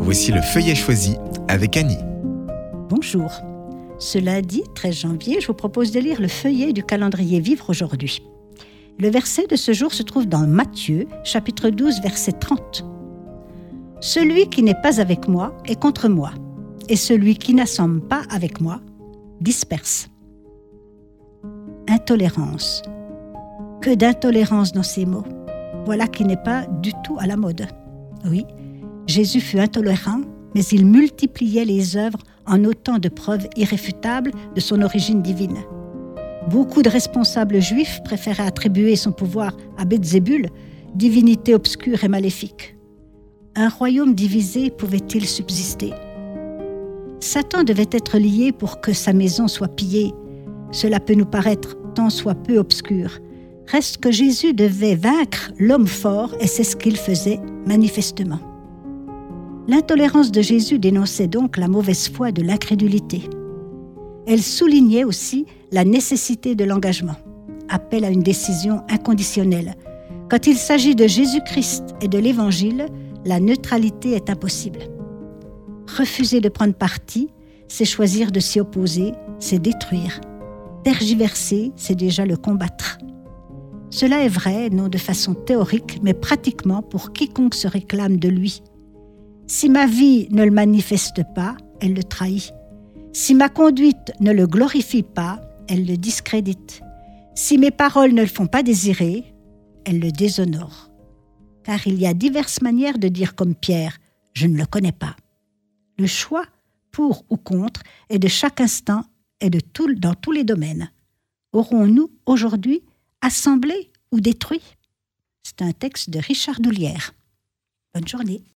Voici le feuillet choisi avec Annie. Bonjour. Ce lundi 13 janvier, je vous propose de lire le feuillet du calendrier Vivre aujourd'hui. Le verset de ce jour se trouve dans Matthieu, chapitre 12, verset 30. « Celui qui n'est pas avec moi est contre moi, et celui qui n'assemble pas avec moi disperse. » Intolérance. Que d'intolérance dans ces mots. Voilà qui n'est pas du tout à la mode. Oui, Jésus fut intolérant, mais il multipliait les œuvres en autant de preuves irréfutables de son origine divine. Beaucoup de responsables juifs préféraient attribuer son pouvoir à Belzébul, divinité obscure et maléfique. Un royaume divisé pouvait-il subsister? Satan devait être lié pour que sa maison soit pillée. Cela peut nous paraître tant soit peu obscur. Reste que Jésus devait vaincre l'homme fort et c'est ce qu'il faisait manifestement. L'intolérance de Jésus dénonçait donc la mauvaise foi de l'incrédulité. Elle soulignait aussi la nécessité de l'engagement, appel à une décision inconditionnelle. Quand il s'agit de Jésus-Christ et de l'Évangile, la neutralité est impossible. Refuser de prendre parti, c'est choisir de s'y opposer, c'est détruire. Tergiverser, c'est déjà le combattre. Cela est vrai, non de façon théorique, mais pratiquement pour quiconque se réclame de lui. Si ma vie ne le manifeste pas, elle le trahit. Si ma conduite ne le glorifie pas, elle le discrédite. Si mes paroles ne le font pas désirer, elle le déshonore. Car il y a diverses manières de dire comme Pierre, « Je ne le connais pas ». Le choix, pour ou contre, est de chaque instant et dans tous les domaines. Aurons-nous aujourd'hui assemblé ou détruit? C'est un texte de Richard Doulière. Bonne journée.